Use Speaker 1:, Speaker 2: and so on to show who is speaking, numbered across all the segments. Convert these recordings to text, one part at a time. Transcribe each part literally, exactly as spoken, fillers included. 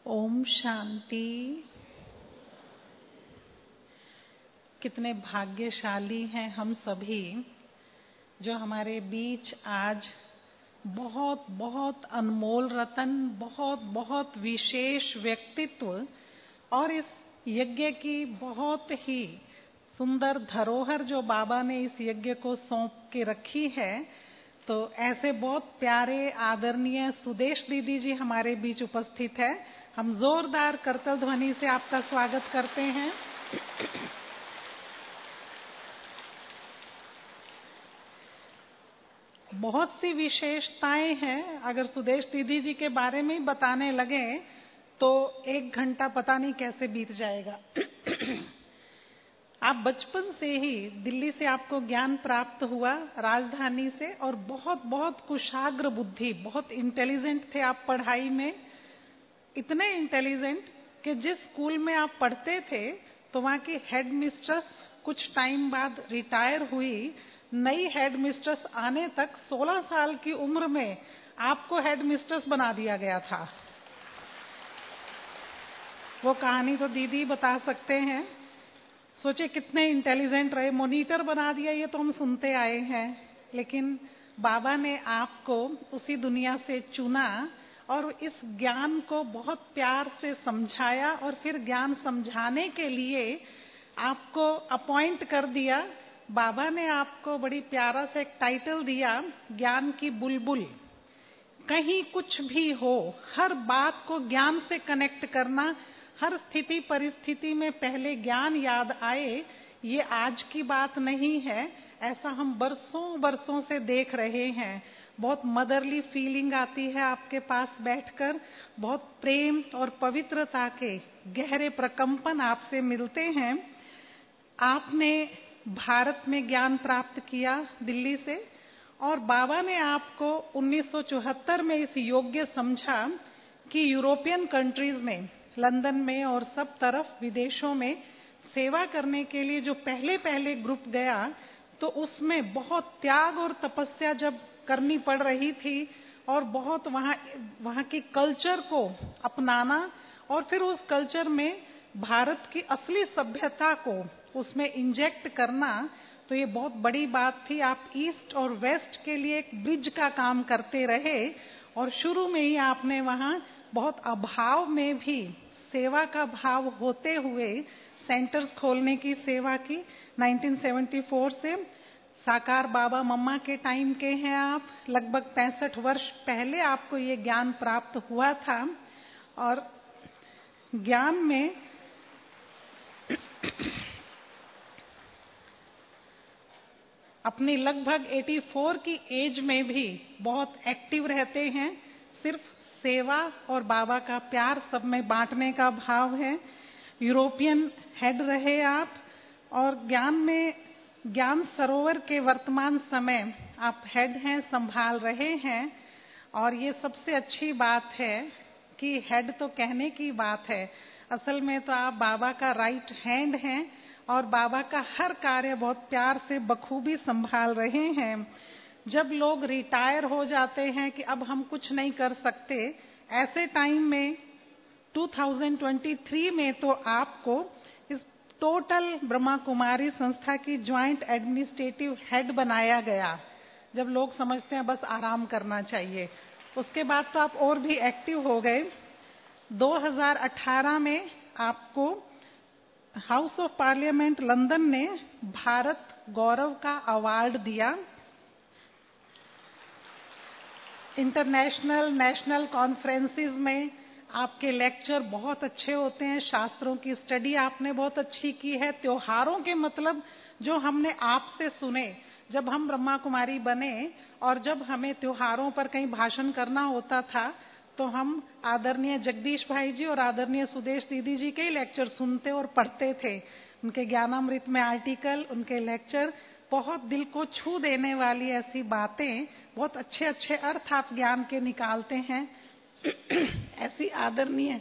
Speaker 1: ओम शांति। कितने भाग्यशाली हैं हम सभी जो हमारे बीच आज बहुत बहुत अनमोल रतन, बहुत बहुत विशेष व्यक्तित्व और इस यज्ञ की बहुत ही सुंदर धरोहर जो बाबा ने इस यज्ञ को सौंप के रखी है। तो ऐसे बहुत प्यारे आदरणीय सुदेश दीदी जी हमारे बीच उपस्थित है। हम जोरदार करतल ध्वनि से आपका स्वागत करते हैं। बहुत सी विशेषताएं हैं। अगर सुदेश दीदी जी के बारे में बताने लगे तो एक घंटा पता नहीं कैसे बीत जाएगा। आप बचपन से ही दिल्ली से आपको ज्ञान प्राप्त हुआ, राजधानी से, और बहुत बहुत कुशाग्र बुद्धि, बहुत इंटेलिजेंट थे आप पढ़ाई में। इतने इंटेलिजेंट कि जिस स्कूल में आप पढ़ते थे तो वहाँ की हेड मिस्ट्रेस कुछ टाइम बाद रिटायर हुई। नई हेड मिस्ट्रेस आने तक सोलह साल की उम्र में आपको हेड मिस्ट्रेस बना दिया गया था। वो कहानी तो दीदी बता सकते हैं। सोचे कितने इंटेलिजेंट रहे, मॉनिटर बना दिया, ये तो हम सुनते आए हैं। लेकिन बाबा ने आपको उसी दुनिया से चुना और इस ज्ञान को बहुत प्यार से समझाया और फिर ज्ञान समझाने के लिए आपको अपॉइंट कर दिया। बाबा ने आपको बड़ी प्यारा से एक टाइटल दिया, ज्ञान की बुलबुल। कहीं कुछ भी हो, हर बात को ज्ञान से कनेक्ट करना, हर स्थिति परिस्थिति में पहले ज्ञान याद आए, ये आज की बात नहीं है। ऐसा हम बरसों बरसों से देख रहे हैं। बहुत मदरली फीलिंग आती है आपके पास बैठकर, बहुत प्रेम और पवित्रता के गहरे प्रकंपन आपसे मिलते हैं। आपने भारत में ज्ञान प्राप्त किया दिल्ली से, और बाबा ने आपको उन्नीस सौ चौहत्तर में इस योग्य समझा कि यूरोपियन कंट्रीज में, लंदन में और सब तरफ विदेशों में सेवा करने के लिए जो पहले पहले ग्रुप गया, तो उसमें बहुत त्याग और तपस्या जब करनी पड़ रही थी और बहुत वहाँ वहाँ की कल्चर को अपनाना और फिर उस कल्चर में भारत की असली सभ्यता को उसमें इंजेक्ट करना, तो ये बहुत बड़ी बात थी। आप ईस्ट और वेस्ट के लिए एक ब्रिज का काम करते रहे और शुरू में ही आपने वहाँ बहुत अभाव में भी सेवा का भाव होते हुए सेंटर्स खोलने की सेवा की। उन्नीस सौ चौहत्तर से साकार बाबा मम्मा के टाइम के हैं आप। लगभग पैंसठ वर्ष पहले आपको ये ज्ञान प्राप्त हुआ था और ज्ञान में अपनी लगभग चौरासी की एज में भी बहुत एक्टिव रहते हैं। सिर्फ सेवा और बाबा का प्यार सब में बांटने का भाव है। यूरोपियन हेड रहे आप और ज्ञान में, ज्ञान सरोवर के वर्तमान समय आप हेड हैं, संभाल रहे हैं। और ये सबसे अच्छी बात है कि हेड तो कहने की बात है, असल में तो आप बाबा का राइट हैंड हैं और बाबा का हर कार्य बहुत प्यार से बखूबी संभाल रहे हैं। जब लोग रिटायर हो जाते हैं कि अब हम कुछ नहीं कर सकते, ऐसे टाइम में दो हज़ार तेईस में तो आपको इस टोटल ब्रह्मा कुमारी संस्था की ज्वाइंट एडमिनिस्ट्रेटिव हेड बनाया गया। जब लोग समझते हैं बस आराम करना चाहिए, उसके बाद तो आप और भी एक्टिव हो गए। दो हज़ार अठारह में आपको हाउस ऑफ पार्लियामेंट लंदन ने भारत गौरव का अवार्ड दिया। इंटरनेशनल नेशनल कॉन्फ्रेंसेस में आपके लेक्चर बहुत अच्छे होते हैं, शास्त्रों की स्टडी आपने बहुत अच्छी की है। त्योहारों के मतलब जो हमने आपसे सुने जब हम ब्रह्मा कुमारी बने, और जब हमें त्योहारों पर कहीं भाषण करना होता था तो हम आदरणीय जगदीश भाई जी और आदरणीय सुदेश दीदी जी के लेक्चर सुनते और पढ़ते थे। उनके ज्ञानामृत में आर्टिकल, उनके लेक्चर, बहुत दिल को छू देने वाली ऐसी बातें, बहुत अच्छे अच्छे अर्थ आप ज्ञान के निकालते हैं। ऐसी आदरणीय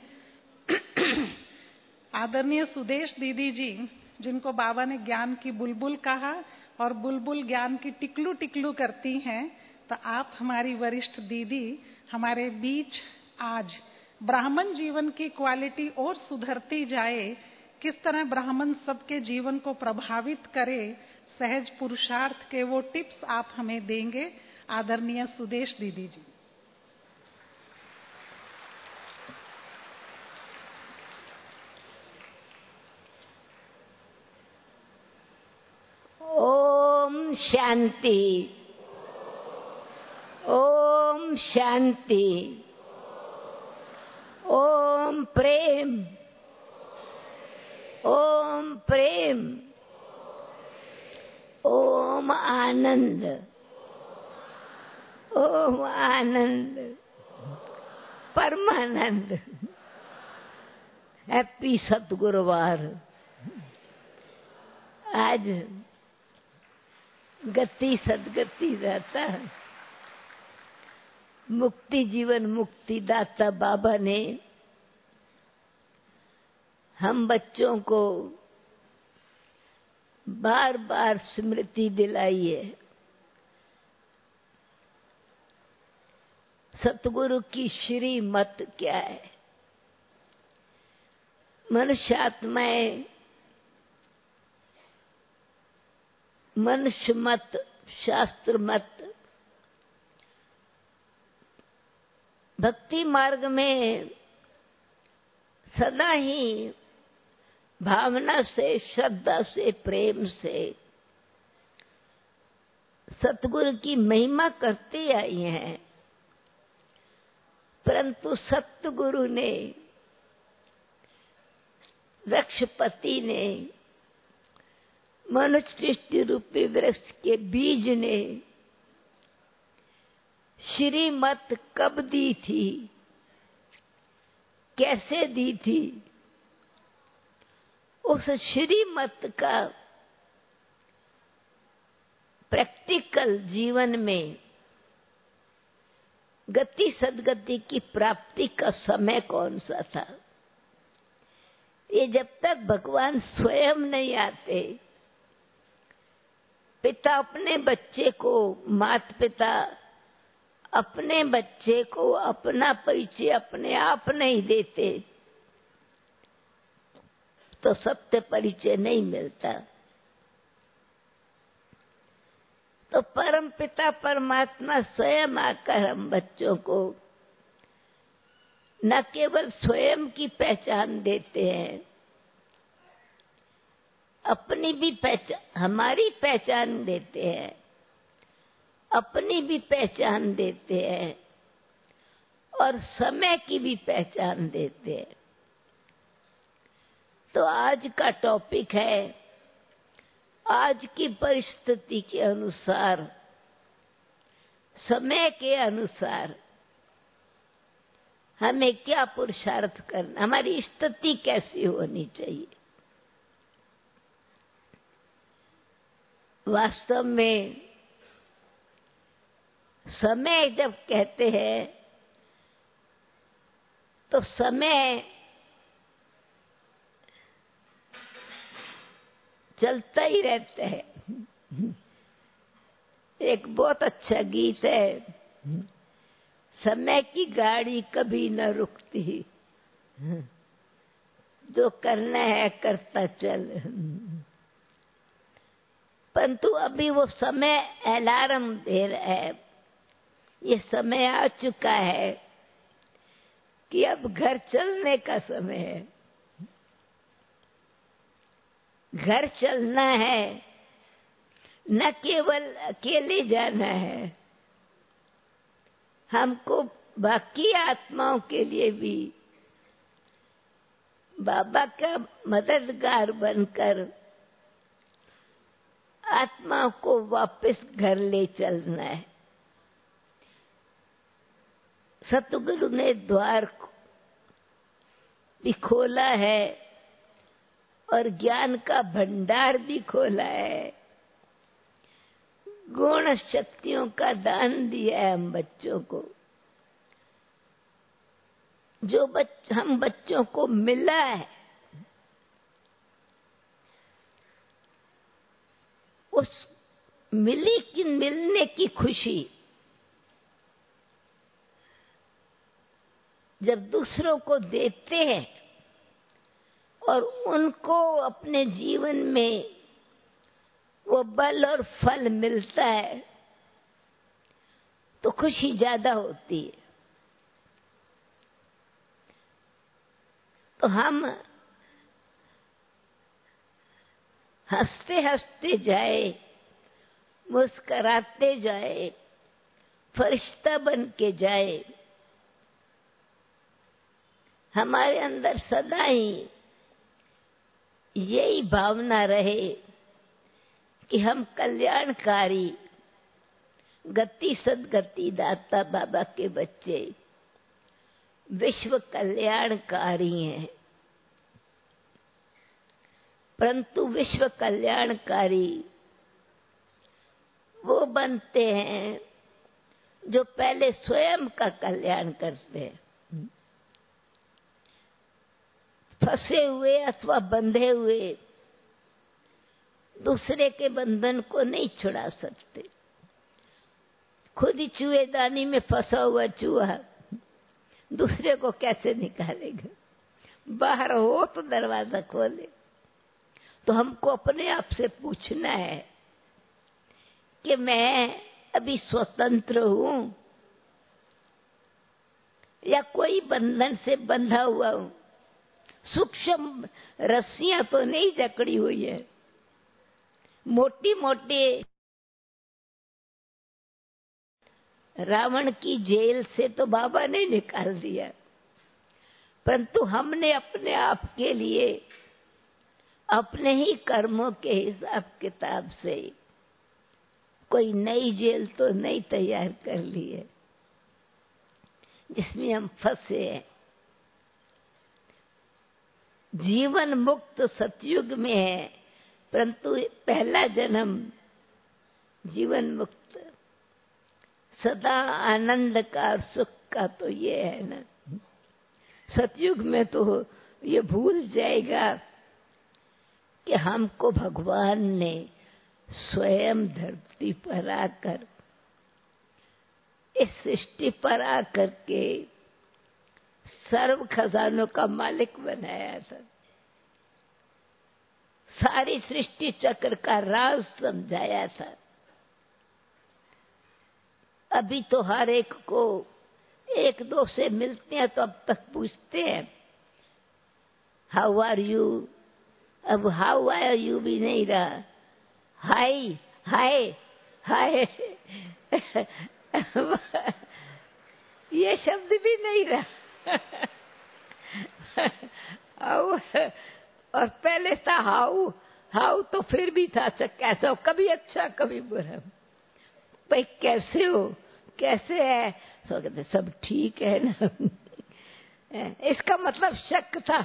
Speaker 1: आदरणीय सुदेश दीदी जी, जिनको बाबा ने ज्ञान की बुलबुल कहा और बुलबुल ज्ञान की टिकलू टिकलू करती हैं, तो आप हमारी वरिष्ठ दीदी हमारे बीच आज ब्राह्मण जीवन की क्वालिटी और सुधरती जाए, किस तरह ब्राह्मण सबके जीवन को प्रभावित करे, सहज पुरुषार्थ के वो टिप्स आप हमें देंगे आदरणीय सुदेश दीदी जी।
Speaker 2: ओम शांति, ओम शांति, ओम प्रेम, ओम प्रेम, ओम आनंद, ओम आनंद, परमानंद। हैप्पी सतगुरुवार। आज गति सदगति दाता, मुक्ति जीवन मुक्ति दाता बाबा ने हम बच्चों को बार बार स्मृति दिलाई है। सतगुरु की श्रीमत क्या है? मनुष्य आत्माएं मनुष्य मत, शास्त्र मत, भक्ति मार्ग में सदा ही भावना से, श्रद्धा से, प्रेम से सतगुरु की महिमा करते आई हैं, परंतु सतगुरु ने, वृक्षपति ने, मनुष्य सृष्टि रूपी वृक्ष के बीज ने श्रीमत कब दी थी, कैसे दी थी? उस श्रीमत का प्रैक्टिकल जीवन में गति सदगति की प्राप्ति का समय कौन सा था? ये जब तक भगवान स्वयं नहीं आते, पिता अपने बच्चे को, माता पिता अपने बच्चे को अपना परिचय अपने आप नहीं देते तो सत्य परिचय नहीं मिलता। तो परम पिता परमात्मा स्वयं आकर हम बच्चों को न केवल स्वयं की पहचान देते हैं, अपनी भी पहचान, हमारी पहचान देते हैं, अपनी भी पहचान देते हैं और समय की भी पहचान देते हैं। तो आज का टॉपिक है, आज की परिस्थिति के अनुसार, समय के अनुसार हमें क्या पुरुषार्थ करना, हमारी स्थिति कैसी होनी चाहिए। वास्तव में समय जब कहते हैं तो समय चलता ही रहता है। एक बहुत अच्छा गीत है, समय की गाड़ी कभी न रुकती, जो करना है करता चल। परंतु अभी वो समय अलार्म दे रहा है, ये समय आ चुका है कि अब घर चलने का समय है। घर चलना है, न केवल अकेले जाना है, हमको बाकी आत्माओं के लिए भी बाबा का मददगार बनकर आत्माओं को वापस घर ले चलना है। सतगुरु ने द्वार भी खोला है और ज्ञान का भंडार भी खोला है, गुण शक्तियों का दान दिया है हम बच्चों को। जो बच, हम बच्चों को मिला है, उस मिली की मिलने की खुशी जब दूसरों को देते हैं और उनको अपने जीवन में वो बल और फल मिलता है तो खुशी ज्यादा होती है। तो हम हंसते हंसते जाए, मुस्कराते जाए, फरिश्ता बन के जाए, हमारे अंदर सदा ही यही भावना रहे कि हम कल्याणकारी गति सदगति दाता बाबा के बच्चे विश्व कल्याणकारी हैं। परंतु विश्व कल्याणकारी वो बनते हैं जो पहले स्वयं का कल्याण करते हैं। फंसे हुए अथवा बंधे हुए दूसरे के बंधन को नहीं छुड़ा सकते। खुद ही चूहेदानी में फंसा हुआ चूहा दूसरे को कैसे निकालेगा? बाहर हो तो दरवाजा खोले। तो हमको अपने आप से पूछना है कि मैं अभी स्वतंत्र हूं या कोई बंधन से बंधा हुआ हूं? सूक्ष्म रस्सियां तो नहीं जकड़ी हुई है, मोटी मोटी रावण की जेल से तो बाबा ने निकाल दिया, परंतु हमने अपने आप के लिए अपने ही कर्मों के हिसाब किताब से कोई नई जेल तो नहीं तैयार कर ली है जिसमें हम फंसे हैं। जीवन मुक्त सतयुग में है, परंतु पहला जन्म जीवन मुक्त सदा आनंद का और सुख का तो ये है ना। सतयुग में तो ये भूल जाएगा कि हमको भगवान ने स्वयं धरती पर आकर इस सृष्टि पर आकर के सर्व खजानों का मालिक बनाया था। सारी सृष्टि चक्र का राज समझाया था। अभी तो हर एक को एक दो से मिलते हैं तो अब तक पूछते हैं हाउ आर यू। अब हाउ आर यू भी नहीं रहा, हाय हाय हाय ये शब्द भी नहीं रहा। हाउ और पहले था हाउ। हाउ तो फिर भी था कैसा हो, कभी अच्छा कभी बुरा। भाई कैसे हो, कैसे है? तो कहते सब ठीक है ना। इसका मतलब शक था,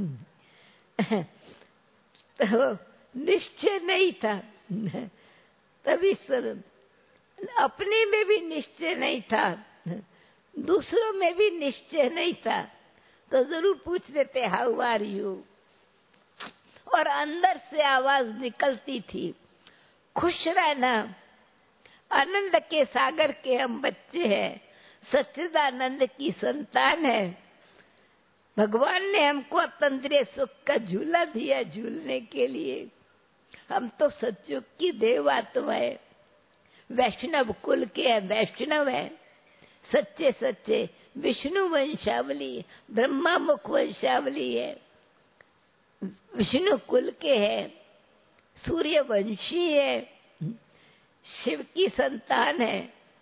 Speaker 2: तो निश्चय नहीं था। तभी सर अपने में भी निश्चय नहीं था, दूसरों में भी निश्चय नहीं था, तो जरूर पूछ लेते हाउ आर यू। और अंदर से आवाज निकलती थी खुश रहना, आनंद के सागर के हम बच्चे हैं, सच्चिदानंद की संतान है। भगवान ने हमको अतंद्रिय सुख का झूला दिया झूलने के लिए। हम तो सतयुग की देव आत्माएं, वैष्णव कुल के हैं, वैष्णव है, सच्चे सच्चे विष्णु वंशावली, ब्रह्मा मुख वंशावली है, विष्णु कुल के हैं, सूर्य वंशी है, शिव की संतान है।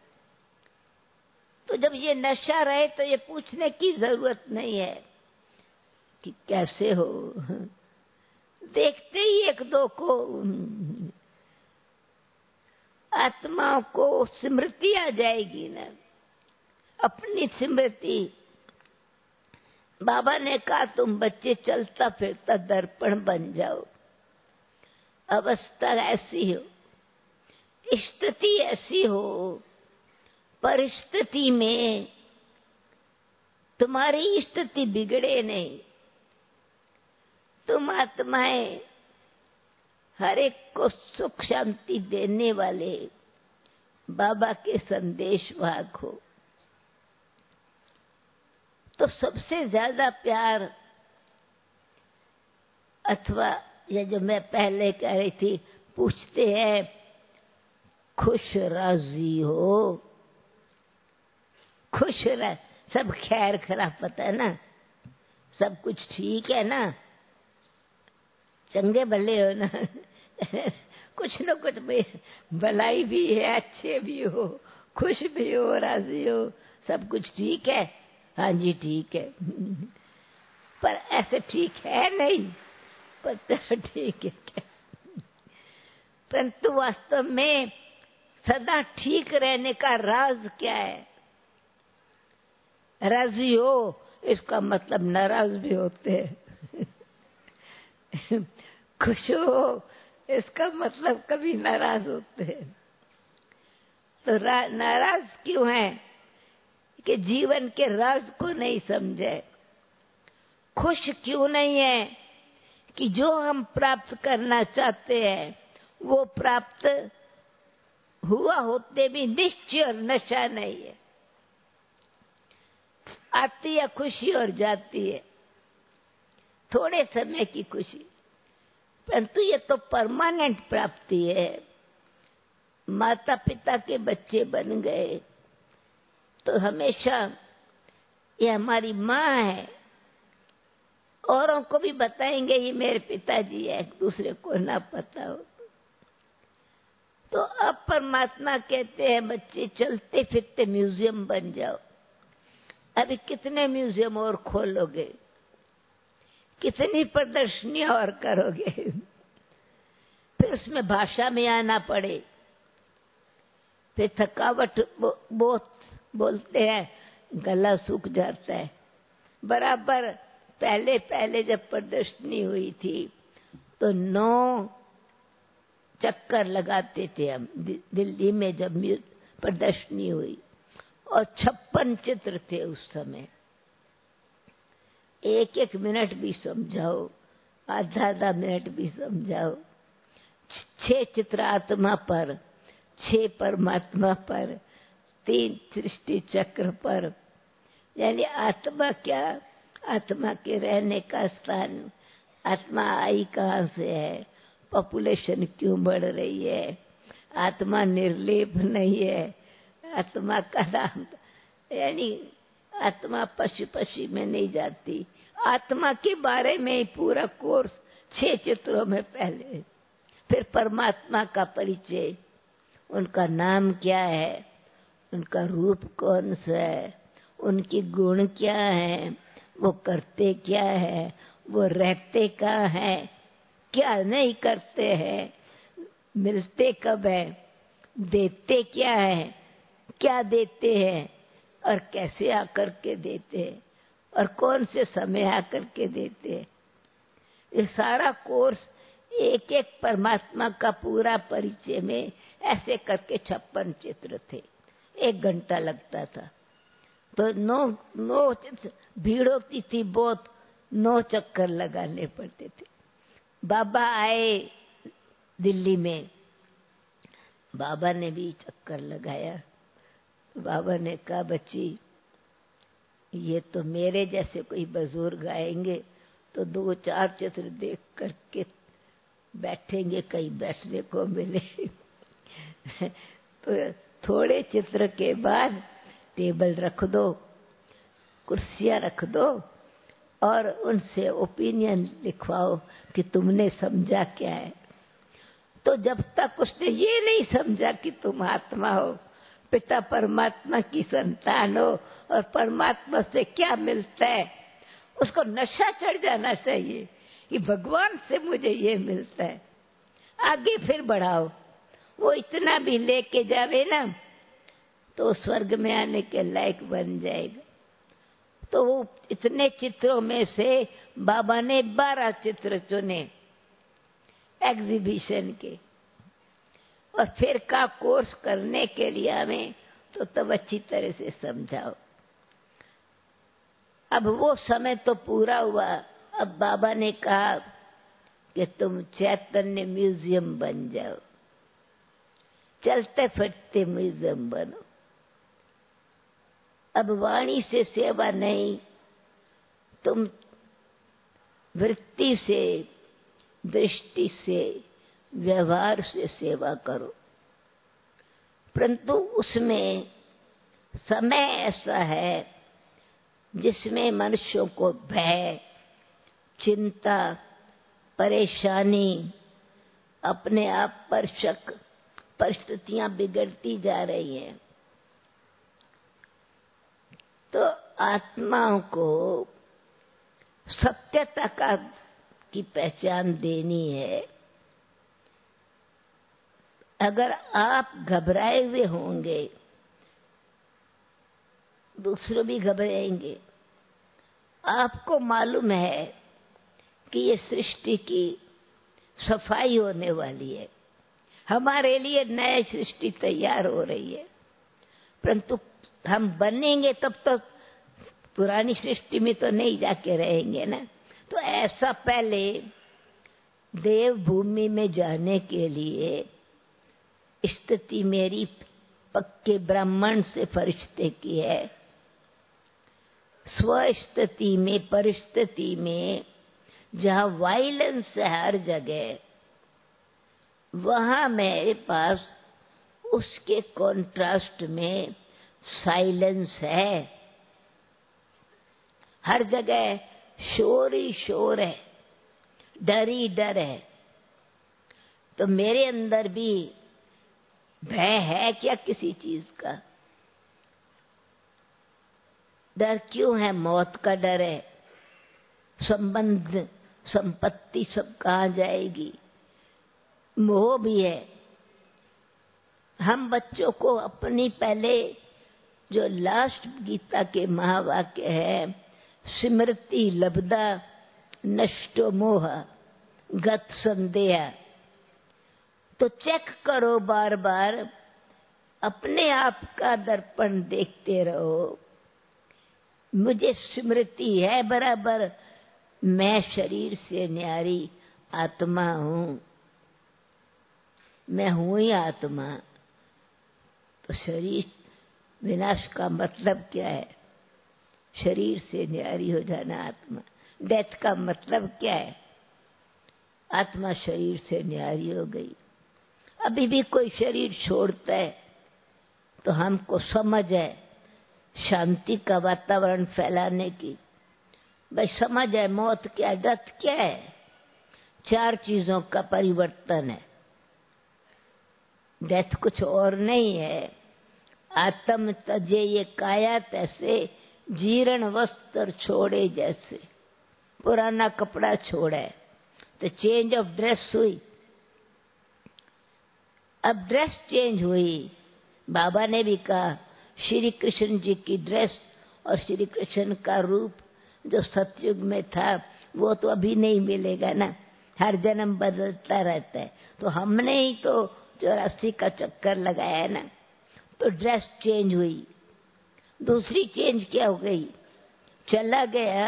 Speaker 2: तो जब ये नशा रहे तो ये पूछने की जरूरत नहीं है कि कैसे हो। देखते ही एक दो को आत्माओं को स्मृति आ जाएगी ना, अपनी स्मृति। बाबा ने कहा तुम बच्चे चलता फिरता दर्पण बन जाओ। अवस्था ऐसी हो, स्थिति ऐसी हो, परिस्थिति में तुम्हारी स्थिति बिगड़े नहीं। तुम आत्माएं हर एक को सुख शांति देने वाले बाबा के संदेश वाहक हो। तो सबसे ज्यादा प्यार, अथवा ये जो मैं पहले कह रही थी, पूछते हैं खुश राजी हो, खुश रह, सब खैर खराब पता है ना, सब कुछ ठीक है ना, चंगे भले हो ना कुछ न कुछ भलाई भी है, अच्छे भी हो, खुश भी हो, राजी हो, सब कुछ ठीक है। हाँ जी ठीक है पर ऐसे ठीक है नहीं, पर तो ठीक है क्या? परंतु वास्तव में सदा ठीक रहने का राज क्या है? राजी हो इसका मतलब नाराज भी होते हैं खुश हो इसका मतलब कभी नाराज होते हैं। तो नाराज क्यों है? कि जीवन के राज को नहीं समझे। खुश क्यों नहीं है? कि जो हम प्राप्त करना चाहते हैं वो प्राप्त हुआ होते भी निश्चय और नशा नहीं है। आती है खुशी और जाती है, थोड़े समय की खुशी, परंतु ये तो परमानेंट प्राप्ति है। माता पिता के बच्चे बन गए तो हमेशा ये हमारी माँ है, औरों को भी बताएंगे ये मेरे पिताजी है, एक दूसरे को ना पता हो। तो अब परमात्मा कहते हैं बच्चे चलते फिरते म्यूजियम बन जाओ। अभी कितने म्यूजियम और खोलोगे, कितनी प्रदर्शनियां और करोगे? फिर उसमें भाषा में आना पड़े, फिर थकावट बहुत बोलते हैं, गला सूख जाता है। बराबर पहले पहले जब प्रदर्शनी हुई थी तो नौ चक्कर लगाते थे हम दिल्ली में जब प्रदर्शनी हुई, और छप्पन चित्र थे उस समय। एक एक मिनट भी समझाओ, आधा आधा मिनट भी समझाओ। छह चित्र आत्मा पर, छह परमात्मा पर, तीन सृष्टि चक्र पर। यानी आत्मा क्या? आत्मा के रहने का स्थान, आत्मा आई कहाँ से है, पॉपुलेशन क्यों बढ़ रही है, आत्मा निर्लेप नहीं है, आत्मा का नाम, यानी आत्मा पशु पशु में नहीं जाती। आत्मा के बारे में ही पूरा कोर्स छह चित्रों में पहले। फिर परमात्मा का परिचय, उनका नाम क्या है, उनका रूप कौन सा है, उनके गुण क्या है, वो करते क्या है, वो रहते कहाँ है, क्या नहीं करते हैं, मिलते कब है, देते क्या है, क्या देते हैं और कैसे आकर के देते हैं, और कौन से समय आकर के देते हैं। ये सारा कोर्स एक एक परमात्मा का पूरा परिचय में ऐसे करके छप्पन चित्र थे। एक घंटा लगता था। तो नौ नौ भीड़ होती थी बहुत, नौ चक्कर लगाने पड़ते थे। बाबा आए दिल्ली में, बाबा ने भी चक्कर लगाया। बाबा ने कहा बच्ची ये तो मेरे जैसे कोई बुजुर्ग आएंगे तो दो चार चित्र देख करके बैठेंगे, कहीं बैठने को मिले तो थोड़े चित्र के बाद टेबल रख दो, कुर्सियां रख दो और उनसे ओपिनियन लिखवाओ कि तुमने समझा क्या है। तो जब तक उसने ये नहीं समझा कि तुम आत्मा हो, पिता परमात्मा की संतान हो और परमात्मा से क्या मिलता है, उसको नशा चढ़ जाना चाहिए कि भगवान से मुझे ये मिलता है। आगे फिर बढ़ाओ, वो इतना भी लेके जावे ना तो स्वर्ग में आने के लायक बन जाएगा। तो वो इतने चित्रों में से बाबा ने बारह चित्र चुने एग्जीबिशन के, और फिर का कोर्स करने के लिए हमें तो तब अच्छी तरह से समझाओ। अब वो समय तो पूरा हुआ। अब बाबा ने कहा कि तुम चैतन्य म्यूजियम बन जाओ, चलते फिरते म्यूजियम बनो। अब वाणी से सेवा नहीं, तुम वृत्ति से, दृष्टि से, व्यवहार से सेवा करो, परंतु उसमें समय ऐसा है जिसमें मनुष्यों को भय, चिंता, परेशानी, अपने आप पर शक, परिस्थितियां बिगड़ती जा रही हैं। तो आत्माओं को सत्यता का की पहचान देनी है। अगर आप घबराए हुए होंगे, दूसरे भी घबराएंगे। आपको मालूम है कि ये सृष्टि की सफाई होने वाली है, हमारे लिए नई सृष्टि तैयार हो रही है, परंतु हम बनेंगे तब तक पुरानी सृष्टि में तो नहीं जाके रहेंगे ना। तो ऐसा पहले देव भूमि में जाने के लिए स्थिति मेरी पक्के ब्राह्मण से फरिश्ते की है। स्वस्थिति में, परिस्थिति में जहाँ वायलेंस है हर जगह, वहाँ मेरे पास उसके कॉन्ट्रास्ट में साइलेंस है। हर जगह शोर ही शोर है, डर ही डर है। तो मेरे अंदर भी भय है क्या किसी चीज का? डर क्यों है? मौत का डर है, संबंध, संपत्ति सब कहाँ जाएगी, मोह भी है। हम बच्चों को अपनी पहले जो लास्ट गीता के महावाक्य है, स्मृति लब्धा नष्टो मोह गत संदेह, तो चेक करो बार बार, अपने आप का दर्पण देखते रहो। मुझे स्मृति है बराबर, मैं शरीर से न्यारी आत्मा हूं, मैं हूं ही आत्मा। तो शरीर विनाश का मतलब क्या है? शरीर से न्यारी हो जाना आत्मा। डेथ का मतलब क्या है? आत्मा शरीर से न्यारी हो गई। अभी भी कोई शरीर छोड़ता है तो हमको समझ है शांति का वातावरण फैलाने की। भाई समझ है मौत क्या, डेथ क्या है? चार चीजों का परिवर्तन है। डेथ कुछ और नहीं है। आत्म तजे ये काया तैसे, जीर्ण वस्त्र छोड़े जैसे। पुराना कपड़ा छोड़े तो चेंज ऑफ ड्रेस हुई। अब ड्रेस चेंज हुई। बाबा ने भी कहा श्री कृष्ण जी की ड्रेस और श्री कृष्ण का रूप जो सतयुग में था वो तो अभी नहीं मिलेगा ना, हर जन्म बदलता रहता है। तो हमने ही तो चौरासी का चक्कर लगाया है ना, तो ड्रेस चेंज हुई। दूसरी चेंज क्या हो गई? चला गया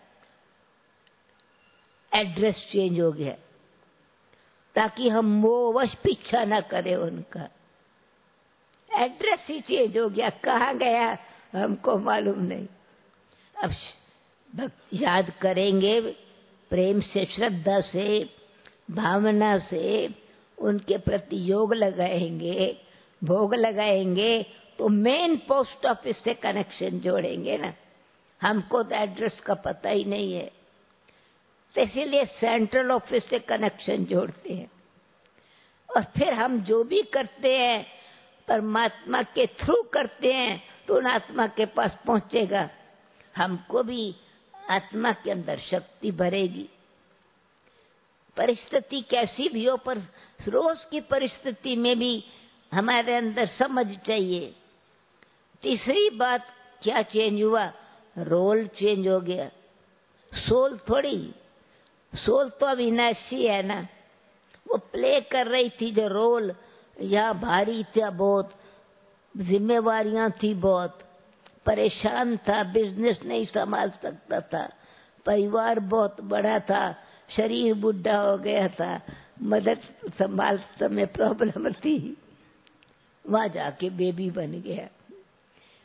Speaker 2: एड्रेस चेंज हो गया, ताकि हम मोहवश पीछा ना करें उनका। एड्रेस ही चेंज हो गया, कहाँ गया हमको मालूम नहीं। अब भक्त याद करेंगे प्रेम से, श्रद्धा से, भावना से, उनके प्रति योग लगाएंगे, भोग लगाएंगे, तो मेन पोस्ट ऑफिस से कनेक्शन जोड़ेंगे ना। हमको तो एड्रेस का पता ही नहीं है, तो इसीलिए सेंट्रल ऑफिस से कनेक्शन जोड़ते हैं। और फिर हम जो भी करते हैं परमात्मा के थ्रू करते हैं, तो उन आत्मा के पास पहुंचेगा। हमको भी आत्मा के अंदर शक्ति भरेगी। परिस्थिति कैसी भी हो, पर रोज की परिस्थिति में भी हमारे अंदर समझ चाहिए। तीसरी बात क्या चेंज हुआ? रोल चेंज हो गया। सोल थोड़ी, सोल तो अविनाशी है ना। वो प्ले कर रही थी जो रोल, या भारी था बहुत, जिम्मेवारियां थी बहुत, परेशान था, बिजनेस नहीं संभाल सकता था, परिवार बहुत बड़ा था, शरीर बुढ़ा हो गया था, मदद संभालने में प्रॉब्लम थी, वहां जाके बेबी बन गया।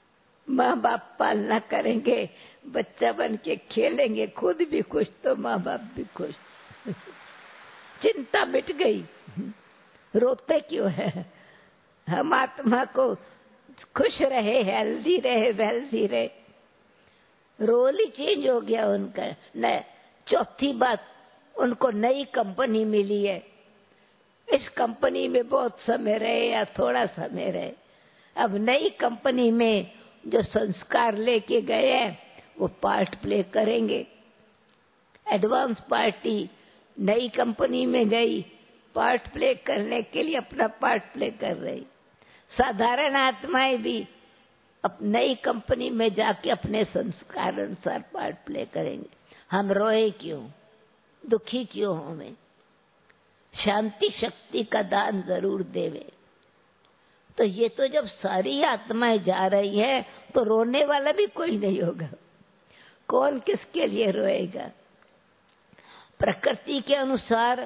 Speaker 2: माँ बाप पालना करेंगे, बच्चा बन के खेलेंगे, खुद भी खुश तो माँ बाप भी खुश। चिंता मिट गई, रोते क्यों है? हम आत्मा को खुश रहे, हेल्दी रहे, वेल्दी रहे। रोल ही चेंज हो गया उनका। न चौथी बात, उनको नई कंपनी मिली है। इस कंपनी में बहुत समय रहे या थोड़ा समय रहे, अब नई कंपनी में जो संस्कार लेके गए हैं वो पार्ट प्ले करेंगे। एडवांस पार्टी नई कंपनी में गई, पार्ट प्ले करने के लिए अपना पार्ट प्ले कर रही। साधारण आत्माएं भी अब नई कंपनी में जाके अपने संस्कार अनुसार पार्ट प्ले करेंगे। हम रोए क्यों, दुखी क्यों हों? शांति शक्ति का दान जरूर देवे। तो ये तो जब सारी आत्माएं जा रही है तो रोने वाला भी कोई नहीं होगा। कौन किसके लिए रोएगा? प्रकृति के अनुसार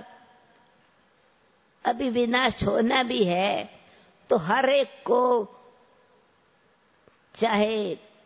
Speaker 2: अभी विनाश होना भी है, तो हर एक को, चाहे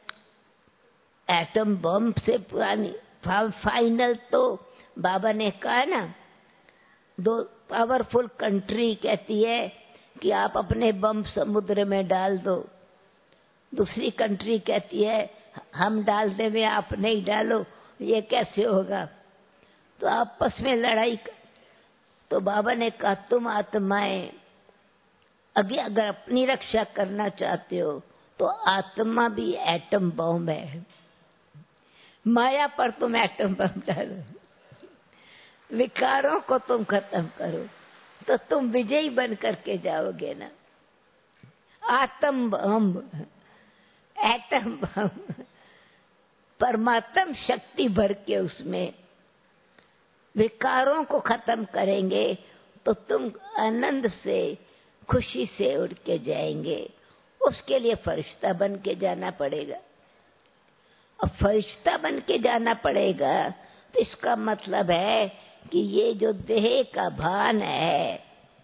Speaker 2: एटम बम से पुरानी, फाइनल तो बाबा ने कहा ना, दो पावरफुल कंट्री कहती है कि आप अपने बम समुद्र में डाल दो, दूसरी कंट्री कहती है हम डाल देंगे आप नहीं डालो। ये कैसे होगा? तो आपस में लड़ाई कर। तो बाबा ने कहा तुम आत्माएं अगर अगर अपनी रक्षा करना चाहते हो तो आत्मा भी एटम बम है, माया पर तुम एटम बम डालो, विकारों को तुम खत्म करो तो तुम विजयी बन करके जाओगे ना। आत्म बम, एटम बम, परमात्म शक्ति भर के उसमें विकारों को खत्म करेंगे तो तुम आनंद से, खुशी से उड़ के जाएंगे। उसके लिए फरिश्ता बन के जाना पड़ेगा। अब फरिश्ता बन के जाना पड़ेगा तो इसका मतलब है कि ये जो देह का भान है,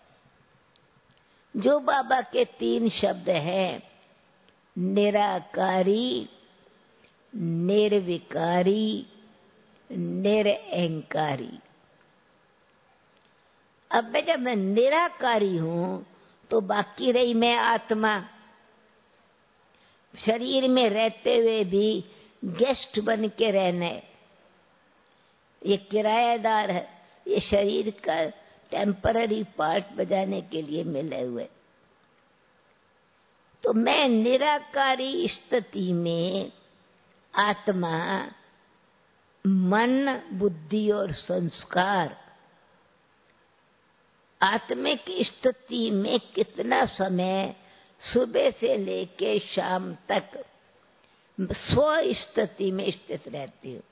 Speaker 2: जो बाबा के तीन शब्द हैं, निराकारी, निर्विकारी, निरअहंकारी। अब जब मैं निराकारी हूं तो बाकी रही मैं आत्मा, शरीर में रहते हुए भी गेस्ट बन के रहना है। ये किराएदार है, ये शरीर का टेम्पररी पार्ट बजाने के लिए मिले हुए। तो मैं निराकारी स्थिति में आत्मा, मन, बुद्धि और संस्कार, आत्मिक स्थिति में कितना समय सुबह से लेके शाम तक स्व स्थिति में स्थित रहती हूँ।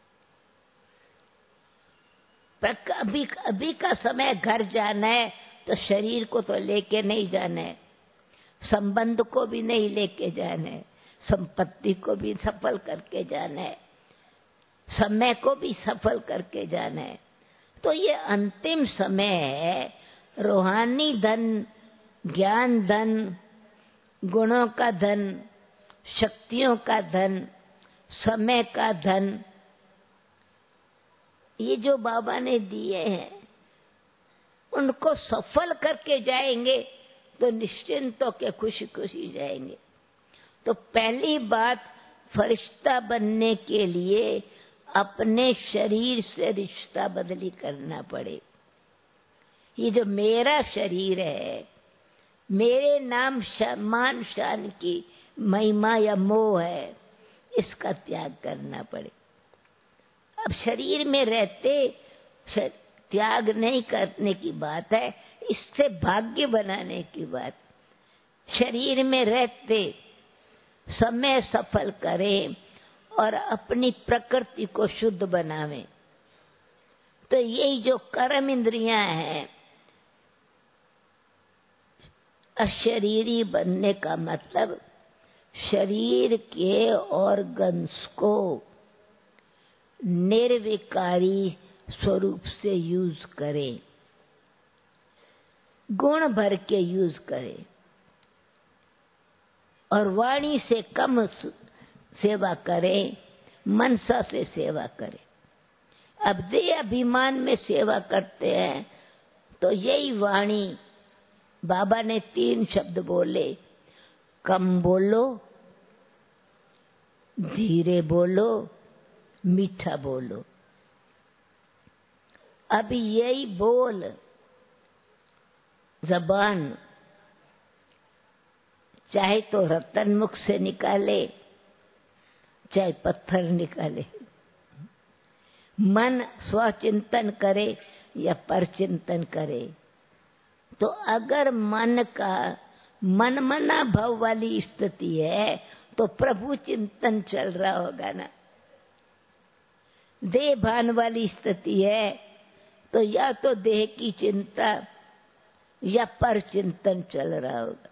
Speaker 2: अभी अभी का समय घर जाना है तो शरीर को तो लेके नहीं जाना है, संबंध को भी नहीं लेके जाना है, संपत्ति को भी सफल करके जाना है, समय को भी सफल करके जाना है। तो ये अंतिम समय है। रूहानी धन, ज्ञान धन, गुणों का धन, शक्तियों का धन, समय का धन, ये जो बाबा ने दिए हैं उनको सफल करके जाएंगे तो निश्चिंत होकर खुशी खुशी जाएंगे। तो पहली बात, फरिश्ता बनने के लिए अपने शरीर से रिश्ता बदली करना पड़े। ये जो मेरा शरीर है, मेरे नाम मान शान की महिमा या मोह है, इसका त्याग करना पड़े। अब शरीर में रहते त्याग नहीं करने की बात है, इससे भाग्य बनाने की बात। शरीर में रहते समय सफल करें और अपनी प्रकृति को शुद्ध बनावें। तो यही जो कर्म इंद्रियां हैं, अशरीरी बनने का मतलब शरीर के ऑर्गन्स को निर्विकारी स्वरूप से यूज करें, गुण भर के यूज करें। और वाणी से कम सेवा करें, मनसा से सेवा करें। अब दे अभिमान में सेवा करते हैं तो यही वाणी, बाबा ने तीन शब्द बोले, कम बोलो, धीरे बोलो, मीठा बोलो। अब यही बोल जबान चाहे तो रतन मुख से निकाले, चाहे पत्थर निकाले, मन स्वचिंतन करे या परचिंतन करे। तो अगर मन का मन मना भाव वाली स्थिति है तो प्रभु चिंतन चल रहा होगा ना। देह भान वाली स्थिति है तो या तो देह की चिंता या पर चिंतन चल रहा होगा।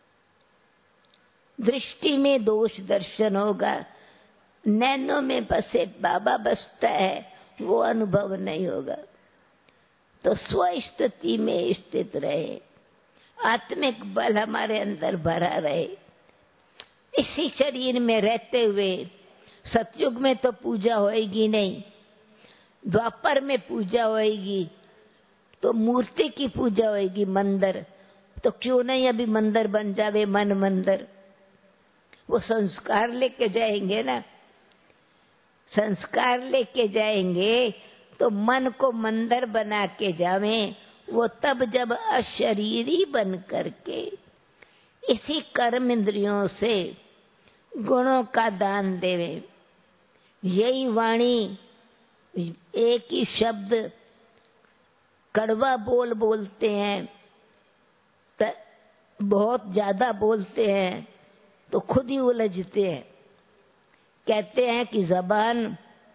Speaker 2: दृष्टि में दोष दर्शन होगा, नैनों में बसे बाबा बसता है, वो अनुभव नहीं होगा। तो स्व स्थिति में स्थित रहे, आत्मिक बल हमारे अंदर भरा रहे। इसी शरीर में रहते हुए सतयुग में तो पूजा होएगी नहीं, द्वापर में पूजा होएगी तो मूर्ति की पूजा होएगी, मंदिर। तो क्यों नहीं अभी मंदिर बन जावे, मन मंदिर। वो संस्कार लेके जाएंगे ना, संस्कार लेके जाएंगे तो मन को मंदिर बना के जावें। वो तब जब अशरीरी बन करके इसी कर्म इंद्रियों से गुणों का दान देवे। यही वाणी, एक ही शब्द कड़वा बोल बोलते हैं, बहुत ज्यादा बोलते हैं तो खुद ही उलझते हैं। कहते हैं कि जबान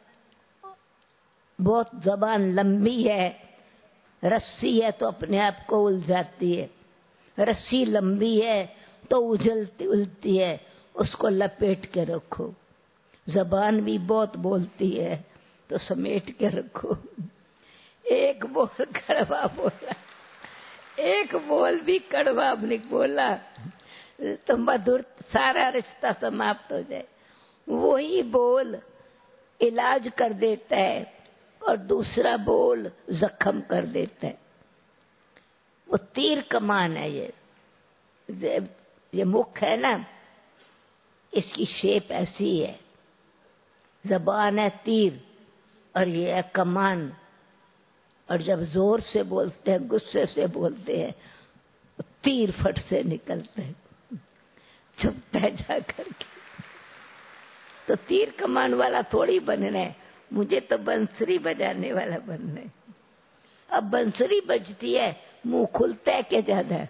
Speaker 2: बहुत जबान लंबी है, रस्सी है तो अपने आप को उलझाती है, रस्सी लंबी है तो उछलती उलती है, उसको लपेट के रखो। जबान भी बहुत बोलती है तो समेट के रखो। एक बोल कड़वा बोला, एक बोल भी कड़वा बोला तो मधुर सारा रिश्ता समाप्त हो जाए। वही बोल इलाज कर देता है और दूसरा बोल जख्म कर देता है। वो तीर कमान है। ये ये मुख है ना, इसकी शेप ऐसी है। जबान है तीर और ये है कमान। और जब जोर से बोलते हैं, गुस्से से बोलते हैं, तीर फट से निकलते हैं, चुपता है जा करके। तो तीर कमान वाला थोड़ी बनना है, मुझे तो बंसुरी बजाने वाला बनना है। अब बंसुरी बजती है, मुंह खुलता है क्या ज्यादा?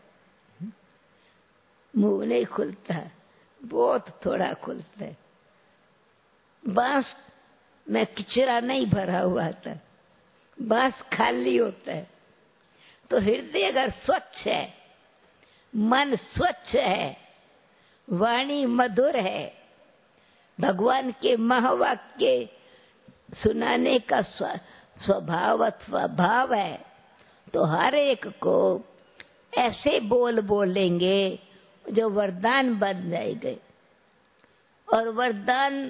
Speaker 2: मुंह नहीं खुलता, बहुत थोड़ा खुलता है। बांस में किचरा नहीं भरा हुआ था, बांस खाली होता है। तो हृदय अगर स्वच्छ है, मन स्वच्छ है, वाणी मधुर है, भगवान के महावाक्य सुनाने का स्वभाव अथवा भाव है, तो हर एक को ऐसे बोल बोलेंगे जो वरदान बन जाएंगे। और वरदान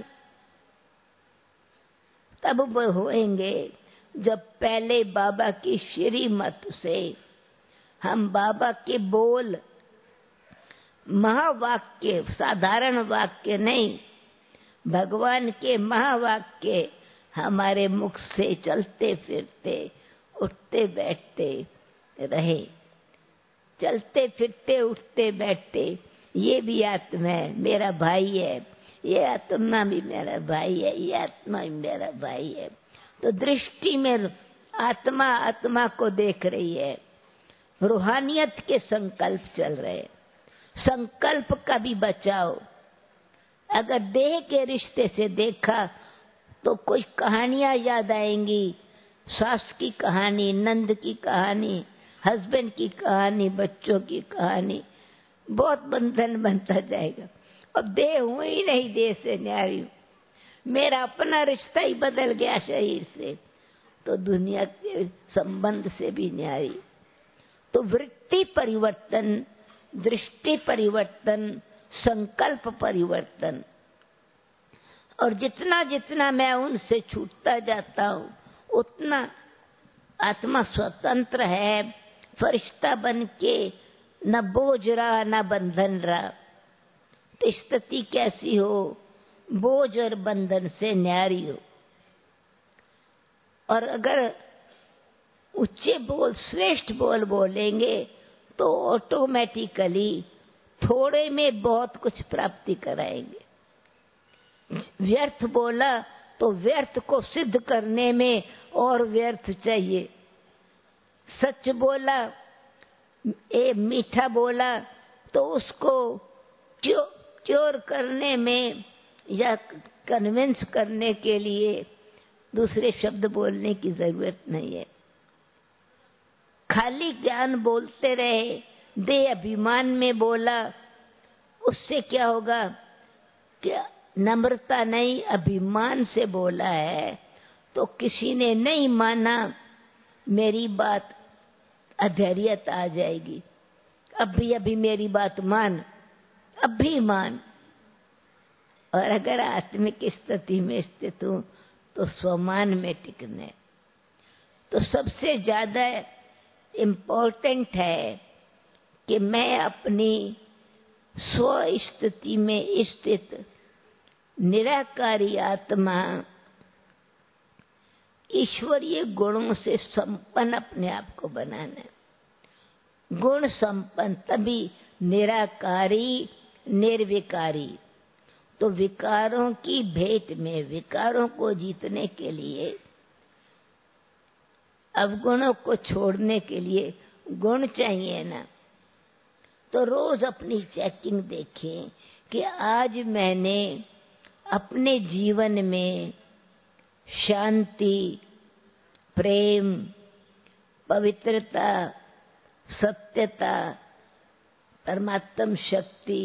Speaker 2: तब होएंगे जब पहले बाबा की श्रीमत से हम बाबा के बोल, महावाक्य, साधारण वाक्य नहीं, भगवान के महावाक्य हमारे मुख से चलते फिरते, उठते बैठते रहे। चलते फिरते उठते बैठते, ये भी आत्मा है, मेरा भाई है, ये आत्मा भी मेरा भाई है, ये आत्मा भी मेरा भाई है। तो दृष्टि में आत्मा आत्मा को देख रही है, रूहानियत के संकल्प चल रहे। संकल्प का भी बचाओ। अगर देह के रिश्ते से देखा तो कुछ कहानियां याद आएंगी, सास की कहानी, नंद की कहानी, हस्बैंड की कहानी, बच्चों की कहानी, बहुत बंधन बनता जाएगा। अब देह हूं ही नहीं, देह से न्यारी हूं, मेरा अपना रिश्ता ही बदल गया शरीर से, तो दुनिया के संबंध से भी न्यारी। तो वृत्ति परिवर्तन, दृष्टि परिवर्तन संकल्प परिवर्तन। और जितना जितना मैं उनसे छूटता जाता हूँ उतना आत्मा स्वतंत्र है, फरिश्ता बन के न बोझ रहा न बंधन रहा। तो स्थिति कैसी हो? बोझ और बंधन से न्यारी हो। और अगर ऊंचे बोल, श्रेष्ठ बोल बोलेंगे तो ऑटोमेटिकली थोड़े में बहुत कुछ प्राप्ति कराएंगे। व्यर्थ बोला तो व्यर्थ को सिद्ध करने में और व्यर्थ चाहिए। सच बोला, ए मीठा बोला तो उसको क्योर करने में या कन्विंस करने के लिए दूसरे शब्द बोलने की जरूरत नहीं है। खाली ज्ञान बोलते रहे, दे अभिमान में बोला, उससे क्या होगा? क्या नम्रता नहीं, अभिमान से बोला है तो किसी ने नहीं माना मेरी बात, अधैर्यता आ जाएगी। अभी अभी मेरी बात मान, अभी मान। और अगर आत्मिक स्थिति में स्थित हूं तो स्वमान में टिकने। तो सबसे ज्यादा इम्पोर्टेंट है कि मैं अपनी स्व स्थिति में स्थित निराकारी आत्मा ईश्वरीय गुणों से संपन्न अपने आप को बनाना। गुण संपन्न तभी निराकारी, निर्विकारी। तो विकारों की भेंट में, विकारों को जीतने के लिए, अवगुणों को छोड़ने के लिए गुण चाहिए ना। तो रोज अपनी चेकिंग देखें कि आज मैंने अपने जीवन में शांति, प्रेम, पवित्रता, सत्यता, परमात्म शक्ति,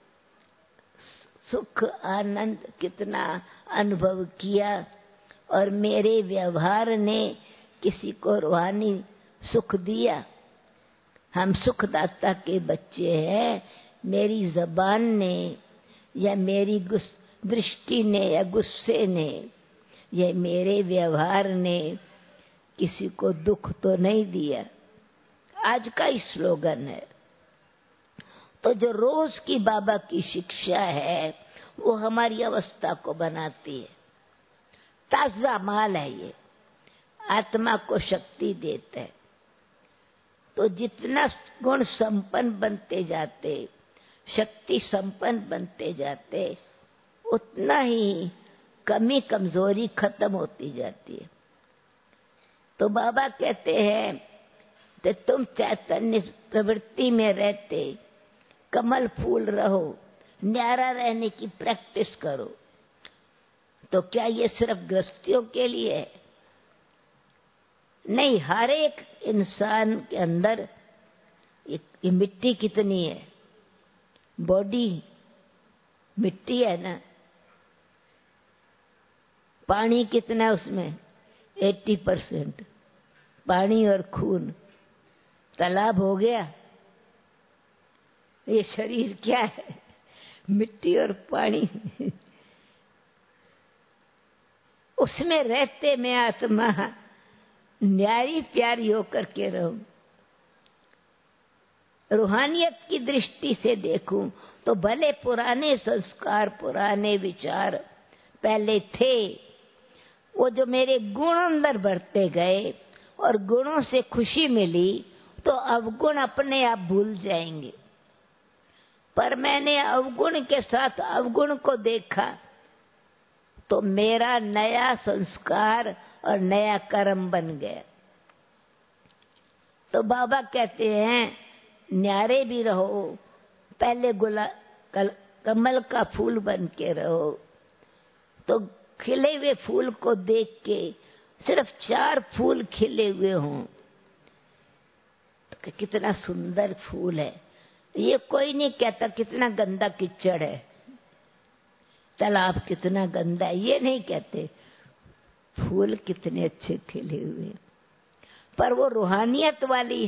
Speaker 2: सुख, आनंद कितना अनुभव किया। और मेरे व्यवहार ने किसी को रूहानी सुख दिया। हम सुखदाता के बच्चे हैं। मेरी जबान ने या मेरी दृष्टि ने या गुस्से ने या मेरे व्यवहार ने किसी को दुख तो नहीं दिया। आज का ही स्लोगन है। तो जो रोज की बाबा की शिक्षा है वो हमारी अवस्था को बनाती है। ताजा माल है ये, आत्मा को शक्ति देता है। तो जितना गुण संपन्न बनते जाते, शक्ति संपन्न बनते जाते, उतना ही कमी कमजोरी खत्म होती जाती है। तो बाबा कहते हैं कि तुम चैतन्य प्रवृत्ति में रहते कमल फूल रहो, न्यारा रहने की प्रैक्टिस करो। तो क्या ये सिर्फ गृहस्थियों के लिए है? नहीं, हर एक इंसान के अंदर ये, ये मिट्टी कितनी है, बॉडी मिट्टी है ना। पानी कितना है उसमें? अस्सी परसेंट पानी और खून। तालाब हो गया। ये शरीर क्या है? मिट्टी और पानी। उसमें रहते मैं आत्मा न्यारी प्यारी होकर के रहूं। रूहानियत की दृष्टि से देखूं तो भले पुराने संस्कार, पुराने विचार पहले थे, वो जो मेरे गुण अंदर बढ़ते गए और गुणों से खुशी मिली तो अवगुण अपने आप भूल जाएंगे। पर मैंने अवगुण के साथ अवगुण को देखा तो मेरा नया संस्कार और नया कर्म बन गया। तो बाबा कहते हैं न्यारे भी रहो, पहले गुला कल, कमल का फूल बन के रहो। तो खिले हुए फूल को देख के सिर्फ चार फूल खिले हुए हों तो कितना सुंदर फूल है। ये कोई नहीं कहता कितना गंदा कीचड़ है, तालाब कितना गंदा है, ये नहीं कहते। फूल कितने अच्छे खिले हुए। पर वो रूहानियत वाली स्थिति होगी तो आत्मा न्यारी होकर के,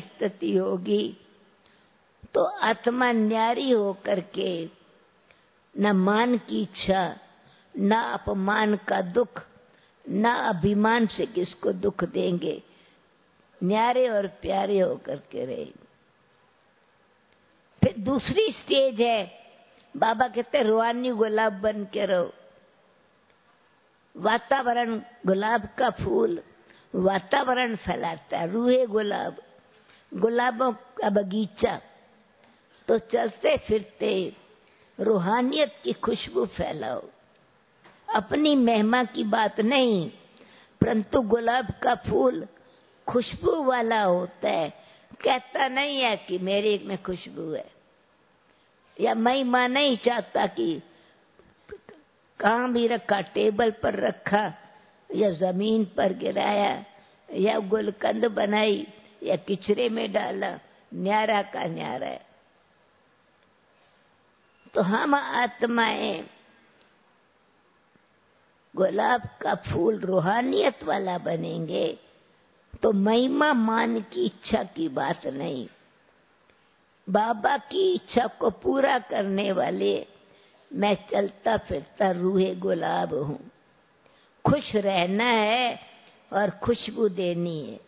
Speaker 2: न मान की इच्छा, न अपमान का दुख, न अभिमान से किसको दुख देंगे, न्यारे और प्यारे होकर के रहेंगे। फिर दूसरी स्टेज है, बाबा कहते रूहानी गुलाब बन के रहो। वातावरण, गुलाब का फूल वातावरण फैलाता है, रूहे गुलाब, गुलाबों का बगीचा। तो चलते फिरते रूहानियत की खुशबू फैलाओ। अपनी महिमा की बात नहीं, परंतु गुलाब का फूल खुशबू वाला होता है। कहता नहीं है कि मेरे में खुशबू है, या महिमा नहीं चाहता कि कहाँ भी रखा, टेबल पर रखा या जमीन पर गिराया या गुलकंद बनाई या किचरे में डाला, न्यारा का न्यारा है। तो हम आत्माएं गुलाब का फूल रूहानियत वाला बनेंगे तो महिमा मान की इच्छा की बात नहीं, बाबा की इच्छा को पूरा करने वाले मैं चलता फिरता रूहे गुलाब हूँ। खुश रहना है और खुशबू देनी है,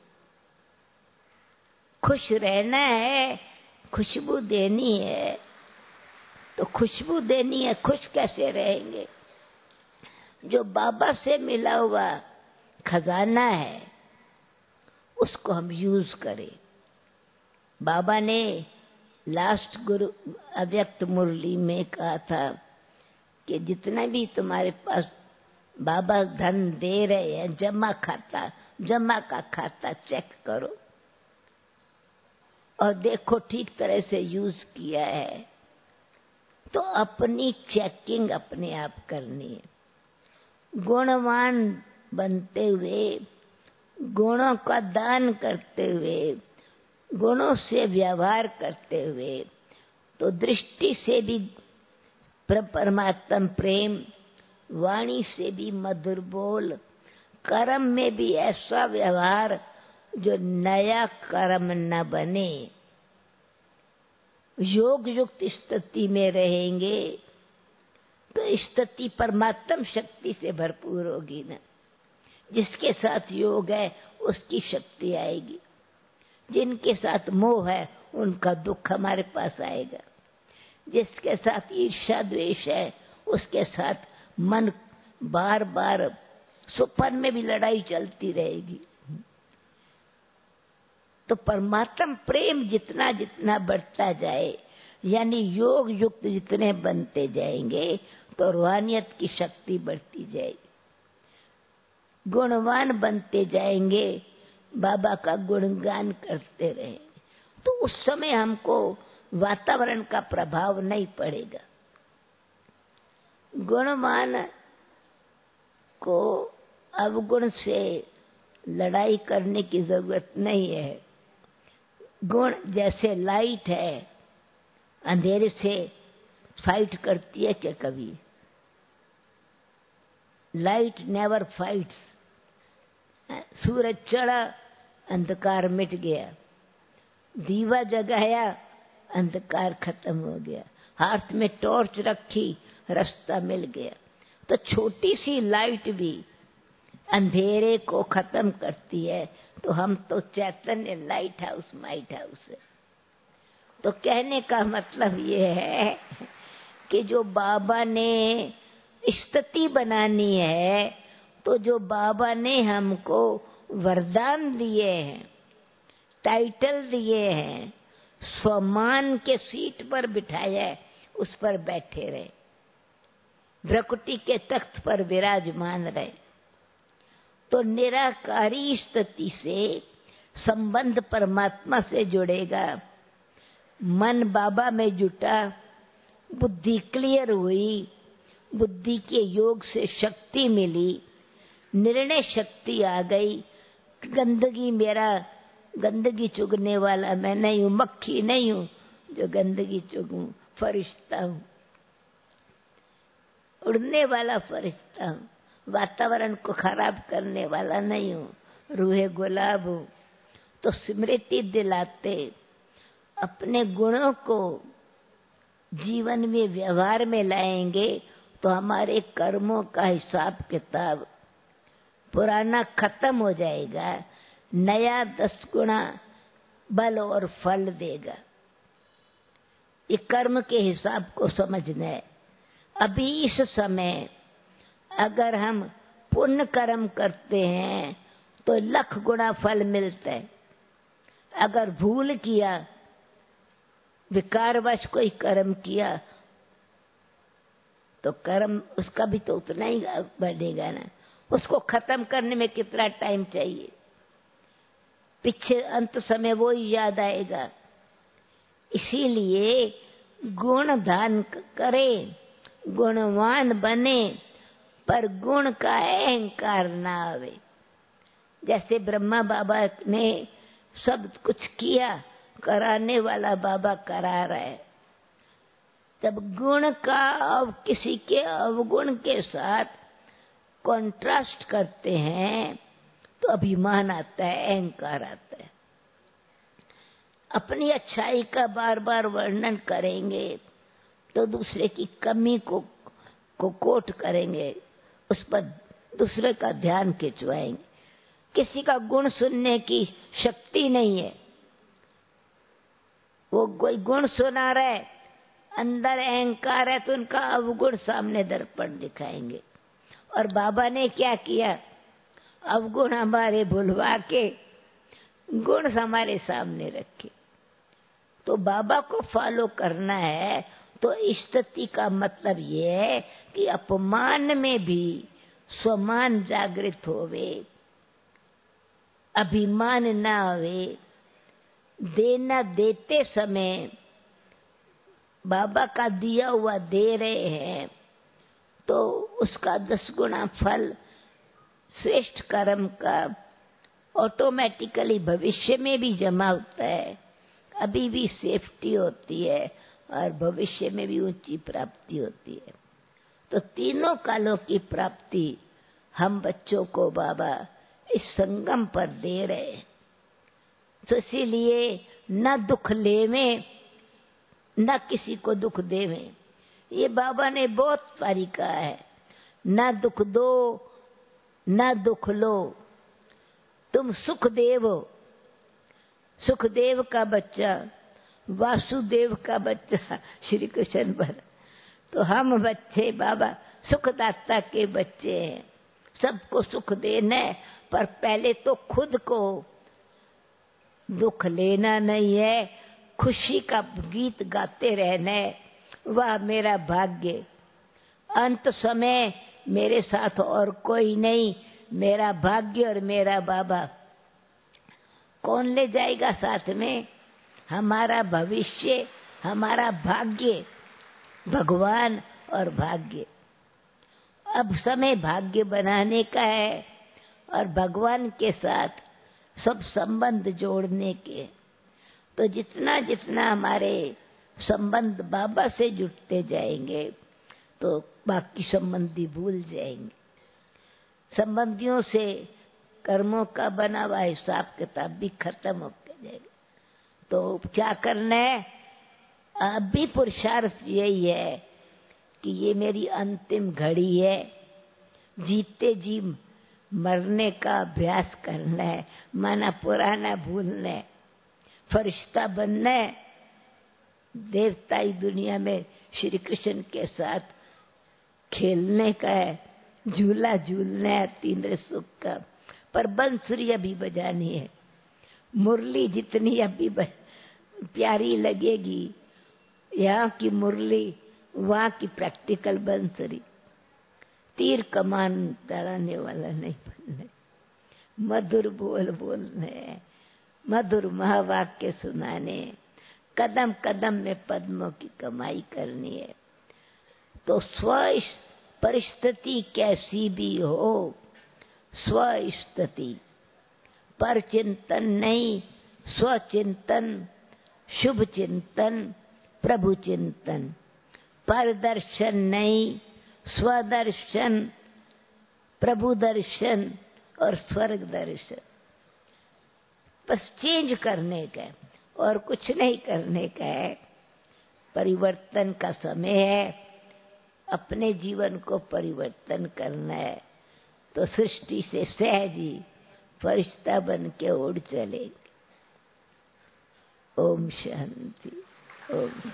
Speaker 2: खुश रहना है, खुशबू देनी है। तो खुशबू देनी है, खुश कैसे रहेंगे? जो बाबा से मिला हुआ खजाना है उसको हम यूज करें। बाबा ने लास्ट गुरु अव्यक्त मुरली में कहा था कि जितना भी तुम्हारे पास बाबा धन दे रहे हैं, जमा खाता, जमा का खाता चेक करो और देखो ठीक तरह से यूज किया है। तो अपनी चेकिंग अपने आप करनी है। गुणवान बनते हुए, गुणों का दान करते हुए, गुणों से व्यवहार करते हुए, तो दृष्टि से भी परमात्म प्रेम, वाणी से भी मधुर बोल, कर्म में भी ऐसा व्यवहार जो नया कर्म न बने। योग युक्त स्थिति में रहेंगे तो स्थिति परमात्म शक्ति से भरपूर होगी ना। जिसके साथ योग है उसकी शक्ति आएगी, जिनके साथ मोह है उनका दुख हमारे पास आएगा, जिसके साथ ईर्ष्या द्वेष है उसके साथ मन बार बार सुपन में भी लड़ाई चलती रहेगी। तो परमात्म प्रेम जितना जितना बढ़ता जाए, यानी योग युक्त जितने बनते जाएंगे तो रूहानियत की शक्ति बढ़ती जाएगी। गुणवान बनते जाएंगे, बाबा का गुणगान करते रहेंगे, तो उस समय हमको वातावरण का प्रभाव नहीं पड़ेगा। गुणवान को अवगुण से लड़ाई करने की जरूरत नहीं है। गुण जैसे लाइट है, अंधेरे से फाइट करती है क्या कभी? Light never fights. सूरज चढ़ा, अंधकार मिट गया, दीवा जगाया, अंधकार खत्म हो गया, हाथ में टॉर्च रखी, रास्ता मिल गया। तो छोटी सी लाइट भी अंधेरे को खत्म करती है। तो हम तो Chaitanya lighthouse might house है। तो कहने का मतलब ये है कि जो बाबा ने स्थिति बनानी है, तो जो बाबा ने हमको वरदान दिए हैं, टाइटल दिए हैं, स्वमान के सीट पर बिठाया है, उस पर बैठे रहे, भ्रकुटी के तख्त पर विराजमान रहे। तो निराकारी स्थिति से संबंध परमात्मा से जुड़ेगा। मन बाबा में जुटा, बुद्धि क्लियर हुई, बुद्धि के योग से शक्ति मिली, निर्णय शक्ति आ गई। गंदगी मेरा, गंदगी चुगने वाला मैं नहीं हूं, मक्खी नहीं हूं जो गंदगी चुगूं, फरिश्ता हूं, उड़ने वाला फरिश्ता हूं, वातावरण को खराब करने वाला नहीं हूं, रूहे गुलाब हूं। तो स्मृति दिलाते, अपने गुणों को जीवन में व्यवहार में लाएंगे तो हमारे कर्मों का हिसाब किताब पुराना खत्म हो जाएगा, नया दस गुना बल और फल देगा। ये कर्म के हिसाब को समझना है। अभी इस समय अगर हम पुण्य कर्म करते हैं तो लाख गुना फल मिलता है। अगर भूल किया, विकारवश कोई कर्म किया तो कर्म उसका भी तो उतना ही बढ़ेगा ना। उसको खत्म करने में कितना टाइम चाहिए, पीछे अंत समय वो ही याद आएगा। इसीलिए गुण दान करें, गुणवान बने, पर गुण का अहंकार ना आवे। जैसे ब्रह्मा बाबा ने सब कुछ किया, कराने वाला बाबा करा रहा है। जब गुण का अब किसी के अवगुण के साथ कॉन्ट्रास्ट करते हैं तो अभिमान आता है, अहंकार आता है। अपनी अच्छाई का बार बार वर्णन करेंगे तो दूसरे की कमी को को कोट करेंगे, उस पर दूसरे का ध्यान खिंचवाएंगे। किसी का गुण सुनने की शक्ति नहीं है। वो कोई गुण सुना रहा है, अंदर अहंकार है तो उनका अवगुण सामने दर्पण दिखाएंगे। और बाबा ने क्या किया, अवगुण हमारे भुलवा के गुण हमारे सामने रखे। तो बाबा को फॉलो करना है तो स्थिति का मतलब ये है कि अपमान में भी स्वमान जागृत होवे, अभिमान ना आवे। देना देते समय बाबा का दिया हुआ दे रहे हैं तो उसका दस गुना फल श्रेष्ठ कर्म का ऑटोमेटिकली भविष्य में भी जमा होता है। अभी भी सेफ्टी होती है और भविष्य में भी ऊंची प्राप्ति होती है। तो तीनों कालों की प्राप्ति हम बच्चों को बाबा इस संगम पर दे रहे हैं। तो इसीलिए न दुख लेवें न किसी को दुख देवें। ये बाबा ने बहुत बारी कहा है, न दुख दो न दुख लो, तुम सुखदेव हो। सुखदेव का बच्चा, वासुदेव का बच्चा श्री कृष्ण पर, तो हम बच्चे बाबा सुखदाता के बच्चे हैं। सबको सुख देना है, पर पहले तो खुद को दुख लेना नहीं है, खुशी का गीत गाते रहना है। वाह मेरा भाग्य, अंत समय मेरे साथ और कोई नहीं, मेरा भाग्य और मेरा बाबा। कौन ले जाएगा साथ में? हमारा भविष्य, हमारा भाग्य, भगवान और भाग्य। अब समय भाग्य बनाने का है और भगवान के साथ सब संबंध जोड़ने के। तो जितना जितना हमारे संबंध बाबा से जुड़ते जाएंगे तो बाकी संबंधी भूल जाएंगे। संबंधियों से कर्मों का बना हुआ हिसाब किताब भी खत्म हो जाएगा। तो क्या करना है? अभी पुरुषार्थ यही है कि ये मेरी अंतिम घड़ी है, जीते जी मरने का अभ्यास करना है, माना पुराना भूलना है, फरिश्ता बनना है, देवताई दुनिया में श्री कृष्ण के साथ खेलने का है, झूला झूलना है तीन्द्र सुख का। पर बंसुरी अभी बजानी है। मुरली जितनी अभी प्यारी लगेगी, यहाँ की मुरली वहाँ की प्रैक्टिकल बंसुरी। तीर कमान चलाने वाला नहीं बनना, मधुर बोल बोलने, मधुर महावाक्य सुनाने, कदम कदम में पद्मों की कमाई करनी है। तो स्व परिस्थिति कैसी भी हो, स्वस्थिति पर चिंतन नहीं, स्वचिंतन, शुभ चिंतन, प्रभु चिंतन। पर दर्शन नहीं, स्वदर्शन, प्रभु दर्शन और स्वर्ग दर्शन। बस चेंज करने का और कुछ नहीं करने का है। परिवर्तन का समय है, अपने जीवन को परिवर्तन करना है तो सृष्टि से सहज ही फरिश्ता बन के उड़ चलेंगे। ओम शांति। ओम शांति।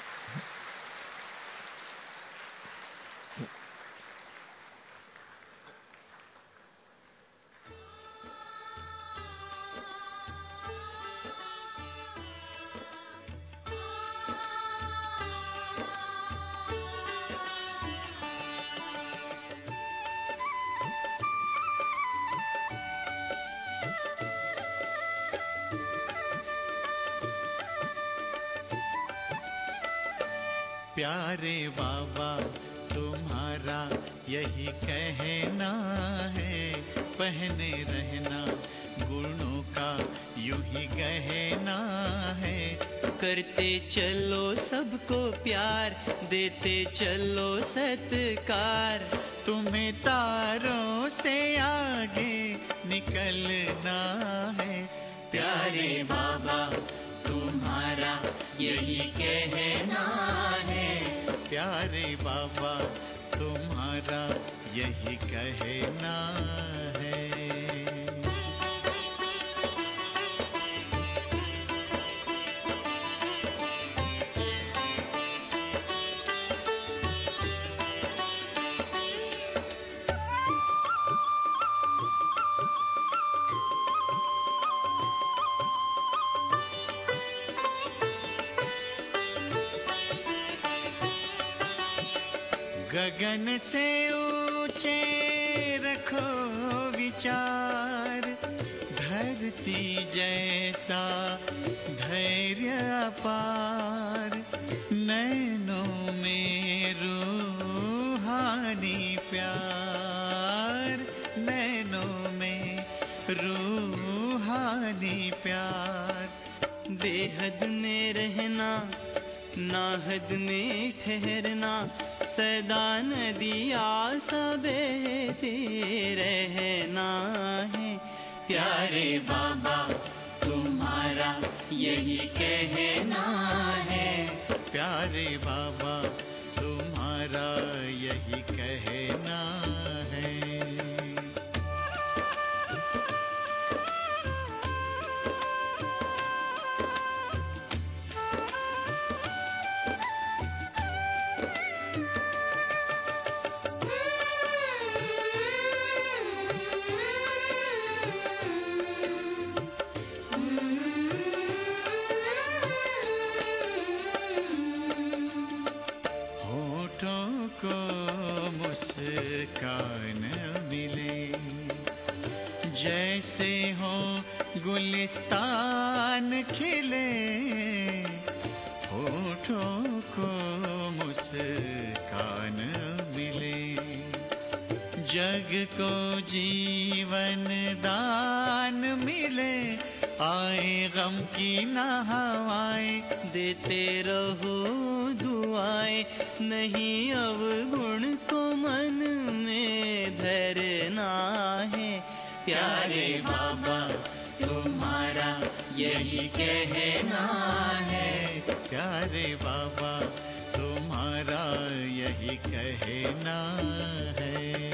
Speaker 3: प्यारे बाबा तुम्हारा यही कहना है, पहने रहना गुणों का यूं ही गहना है। करते चलो सबको प्यार, देते चलो सत्कार, तुम्हें तारों से आगे निकलना है। प्यारे बाबा तुम्हारा यही कहना है, प्यारे बाबा तुम्हारा यही कहना है। गगन से ऊंचे रखो विचार, धरती जैसा धैर्य अपार, नैनों में रूहानी प्यार, नैनों में रूहानी प्यार। बेहद में रहना नाहद में ठहरना, सदा नदिया सा बहते रहना है। प्यारे बाबा तुम्हारा यही कहना है, प्यारे बाबा तुम्हारा यही कहना है। मुस्कान मिले जैसे हो गुलिस्तान खिले, होठों को मुस्कान मिले, जग को जीवन दान मिले। आए गम की ना हवाएं, देते रहो दुआएं, नहीं अवगुण को मन में धरना है। प्यारे बाबा तुम्हारा यही कहना है, प्यारे बाबा तुम्हारा यही कहना है।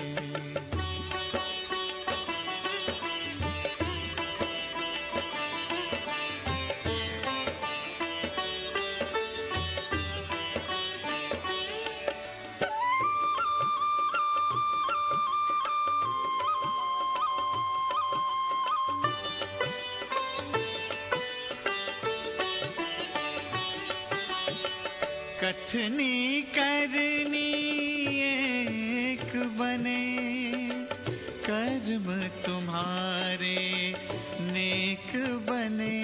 Speaker 3: कथनी करनी एक बने, कर्म तुम्हारे नेक बने,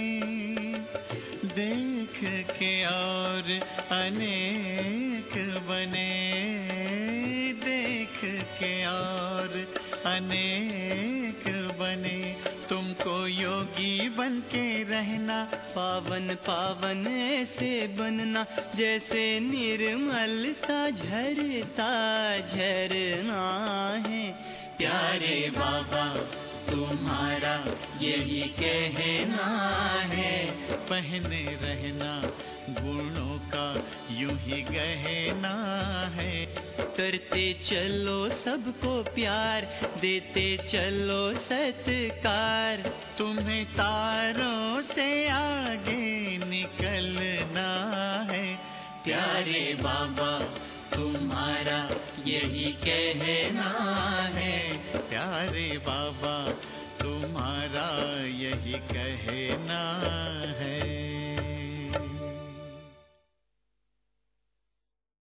Speaker 3: देख के और अनेक बने, देख के और अनेक बने। तुमको योगी बन के रहना, पावन पावन ऐसे बनना, जैसे निर्मल सा झरता झरना है। प्यारे बाबा तुम्हारा यही कहना है, पहने रहना गुणों का यूं ही गहना है।
Speaker 4: करते चलो सबको प्यार, देते चलो सत्कार।
Speaker 3: तुम्हें तारों से आगे निकलना है।
Speaker 4: प्यारे बाबा तुम्हारा यही कहना है।
Speaker 3: प्यारे बाबा तुम्हारा यही कहना है।